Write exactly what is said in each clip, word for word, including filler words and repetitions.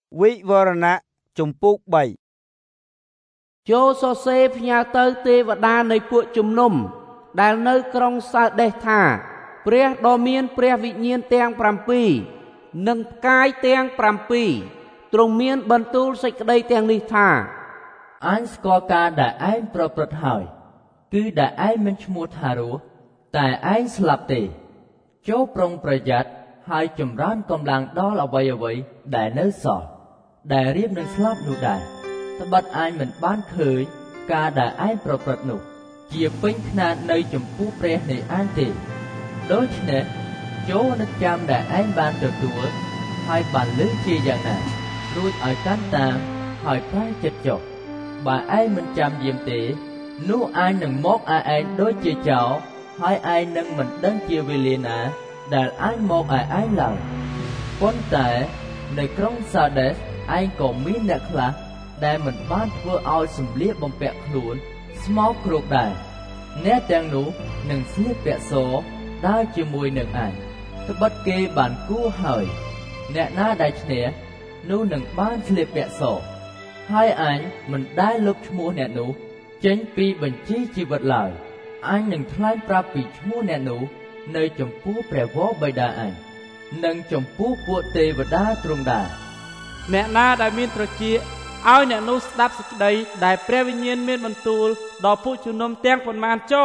Vị vợ nạ chùm phúc bảy. Chô so xê nhà tơ tê và đa nơiពួកជំនុំដែលនៅក្រុងសាដេសថាព្រះដ៏មានព្រះវិញ្ញាណទាំង7និងផ្កាយទាំង7ទ្រង់មានបន្ទូលសេចក្តីទាំងនេះថាអញស្គាល់ការដែលឯងប្រព្រឹត្តហើយគឺដែលឯងមិនឈ្មោះថារស់តែឯងស្លាប់ទេចូលប្រុងប្រយ័ត្នហើយចម្រើនកម្លាំងដល់អ្វីអ្វីដែលនៅសល់ដែលរៀបនឹងស្លាប់នោះដែរត្បិតឯងមិនបានឃើញការដែលឯងប្រព្រឹត្តនោះជាពេញខ្នាតនៅចំពោះព្រះនៃឯងទេដូច្នេះចូលនឹកចាំដែលឯងបានទទួលហើយបានលើជាយ៉ាងណារួចឲ្យកាន់តាមហើយប្រែចិត្តចុះបើឯងមិនចាំយាមទេនោះឯងនឹងមកឯឯងដូចជាចោរហើយឯងនឹងមិនដឹងជាវេលាណាដែលឯងមកឯឯងឡើយប៉ុន្តែនៅក្រុងសាដេសឯងក៏មានអ្នកខ្លះដែលមិនបានធ្វើឲ្យសម្លៀកបំពាក់ខ្លួនស្មោកគ្រោកដែរអ្នកទាំងនោះនឹងស្លៀកពាក់សដើរជាមួយនឹងឯងត្បិតគេបានគួរហើយអ្នកណាដែលឈ្នះនោះនឹងបានស្លៀកពាក់សហើយអញមិនដែលលុបឈ្មោះអ្នកនោះចេញពីបញ្ជីជីវិតឡើយអញនឹងថ្លែងប្រាប់ពីឈ្មោះអ្នកនោះនៅចំពោះព្រះវរបិតាអញនិងចំពោះពួកទេវតាទ្រង់ដែរអ្នកណាដែលមានត្រចៀកឲ្យអ្នកនោះស្ដាប់សេចក្តីដែលព្រះវិញ្ញាណមានបន្ទូលដល់ពួកជំនុំទាំងប៉ុន្មានចោ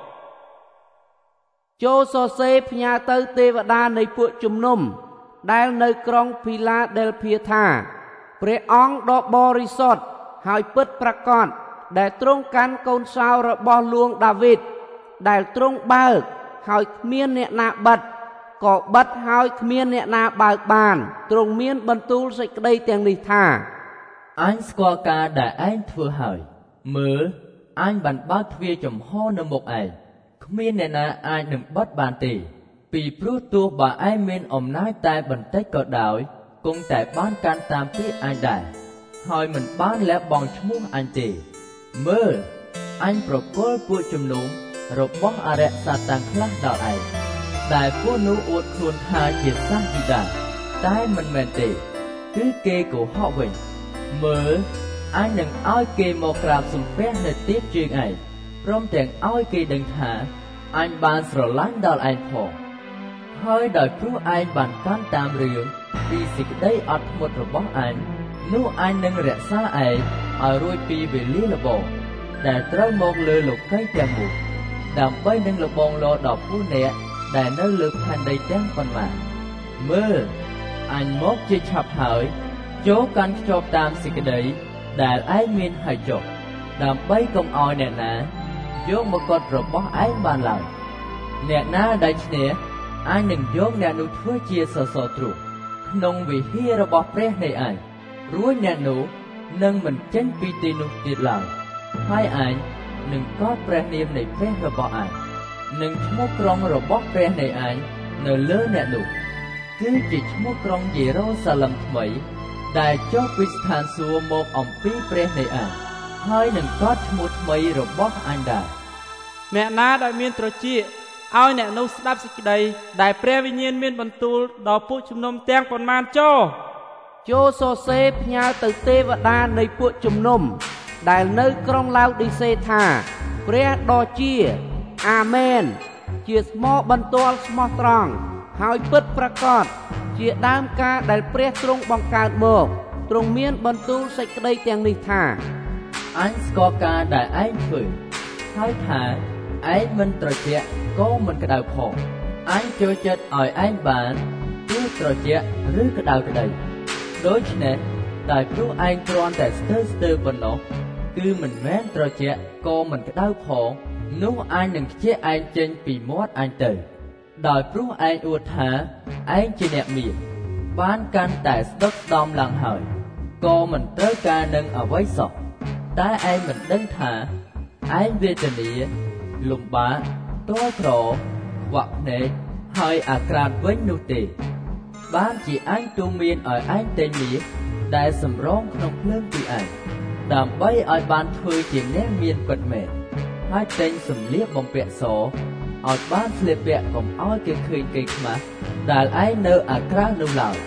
ចូលសរសេរផ្ញើទៅទេវតានៃពួកជំនុំដែលនៅក្រុងភីឡាដេលភៀថាព្រះអង្គដ៏បរិសុទ្ធហើយពិតប្រាកដដែលទ្រង់កាន់កូនសោរបស់លួងដាវីតដែលទ្រង់បើកហើយគ្មានអ្នកណាបិទក៏បិទហើយគ្មានអ្នកណាបើកបានទ្រង់មានបន្ទូលសេចក្តីទាំងនេះថាអញស្គាល់ការដែលឯងធ្វើហើយមើលអញបានបើកទ្វារចំហនៅមុខឯងគ្មានអ្នកណាអាចនឹងបិទបានទេពីព្រោះទោះបើឯងមានអំណាចតែបន្តិចក៏ដោយគង់តែបានកាន់តាមពាក្យអញដែរហើយមិនបានលះបង់ឈ្មោះអញទេមើលអញប្រគល់ពួកជំនុំរបស់អរិយសាតាំងខ្លះដល់ឯងដែលពួកនោះអួតខ្លួនថាជាសាសវិដាតែមិនមែនទេគឺគេកុហកវិញមើលអញនឹងឲ្យគេមកក្រាបសំពះនៅទីជើងឯងព្រមទាំងឲ្យគេដឹងថាអញបានស្រឡាញ់ដល់ឯងផងហើយដោយព្រោះឯងបានកាន់តាមរឿងពីសេចក្តីអត់ធ្មត់របស់អញនោះអញនឹងរក្សាឯងឲ្យរួចពីវេលាល្បងដែលត្រូវមកលើលោកីទាំងមូលដើម្បីនឹងលបងលោដល់ពួកអ្នកដែលនៅលើផែនដីទាំងប៉ុន្មានមើលអញមកជាឆាប់ហើយចូលកាន់ខ្ជាប់តាមសេចក្តីដែលឯងមានហើយចុះដើម្បីកុំឲ្យអ្នកណាយកមកកត់របស់ឯងបានឡើយអ្នកណាដែលឈ្នះអញនឹងយកអ្នកនោះធ្វើជាសសរទ្រូងក្នុងវិហាររបស់ព្រះនៃឯងរួចអ្នកនោះនឹងមិនចេញពីទីនោះទៀតឡើយហើយឯងនឹងកត់ព្រះនាមនៃព្រះរបស់ឯងនិងឈ្មោះក្រុងរបស់ព្រះនៃឯងនៅលើអ្នកនោះគឺជាឈ្មោះក្រុងយេរូសាឡឹមថ្មីដែលចុះពីស្ថានសួគ៌មកអំពីព្រះនៃឯងហើយនឹងកត់ឈ្មោះថ្មីរបស់អញដែរអ្នកណាដែលមានត្រចៀកឲ្យអ្នកនោះស្ដាប់សេចក្តីដែលព្រះវិញ្ញាណមានបន្ទូលដល់ពួកជំនុំទាំងប៉ុន្មានចោចូលសរសេរផ្ញើទៅទេវតានៃពួកជំនុំដែលនៅក្រុងឡាវឌីសេថាព្រះដ៏ជាអាមែនជាស្មោបន្ទាល់ស្មោះត្រង់ហើយពិតប្រាកដជាដើមការដែលព្រះទ្រង់បង្កើតមកទ្រង់មានបន្ទូលសេចក្តីទាំងនេះថាអញស្គាល់ការដែលឯងធ្វើហើយថាឯងមិនត្រជាក់ក៏មិនក្តៅផងអញចូលចិត្តឲ្យឯងបានទោះត្រជាក់ឬក្តៅក្តីដូច្នេះដោយព្រោះឯងគ្រាន់តែស្ទើរស្ទើរប៉ុណ្ណោះគឺមិនមែនត្រជាក់ក៏មិនក្តៅផងនោះអញនឹងខ្ជិះឯងចេញពីមាត់អញទៅដោយព្រោះឯងអួតថាឯងជាអ្នកមានបានកាន់តែស្ដុកស្ដំឡើងហើយក៏មិនត្រូវការនឹងអ្វីសោះតែឯងមិនដឹងថាឯងវេទនាលំបាកទាល់ក្រខ្វាក់ភ្នែកហើយអាក្រាតវិញនោះទេបានជាអញទូមានឲ្យឯងតែងមាសដែលសម្រងក្នុងភ្លើងពីឯងដើម្បីឲ្យបានធ្វើជាអ្នកមានពិតមែនហើយតែងសម្លៀកបំពាក់សឲ្យបានស្លៀកពាក់កុំឲ្យគេឃើញគេខ្មាស់ដែលឯងនៅអាក្រាតនោះឡើយ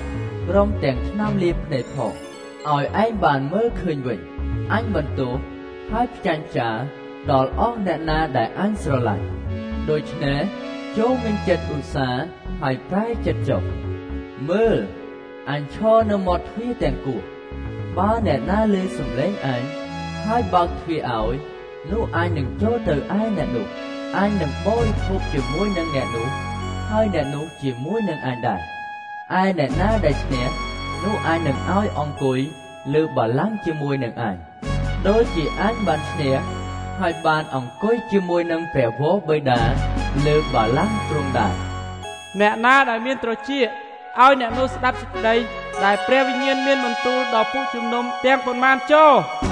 ព្រមទាំងឆ្នាំលាភ្នែកផងឲ្យឯងបានមើលឃើញវិញអញបន្ទោសហើយផ្ចាញ់ចាដល់អស់អ្នកណាដែលអញស្រឡាញ់ដូច្នេះចូលមានចិត្តឧស្សាហ៍ហើយប្រែចិត្តចុះមើលអញឈរនៅមាត់ទ្វារទាំងគោះបើអ្នកណាឮសំឡេងអញហើយបើកទ្វារឲ្យនោះអញនឹងចូលទៅឯអ្នកនោះអញនឹងបរិភោគជាមួយនឹងអ្នកនោះហើយអ្នកនោះជាមួយនឹងអញដែរឯអ្នកណាដែលឈ្នះនោះអញនឹងឲ្យអង្គុយលើបល្ល័ង្កជាមួយនឹងអញដូចជាអញបានឈ្នះហើយបានអង្គុយជាមួយនឹងព្រះវរបិតាលើបល្ល័ង្កទ្រង់ដែរអ្នកណាដែលមានត្រចៀកឲ្យអ្នកនោះស្ដាប់សេចក្តីដែលព្រះវិញ្ញាណមានបន្ទូលដល់ពួកជំនុំទាំងប៉ុន្មានចូល